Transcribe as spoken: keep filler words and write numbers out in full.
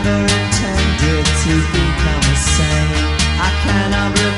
never intended to become a saint. I cannot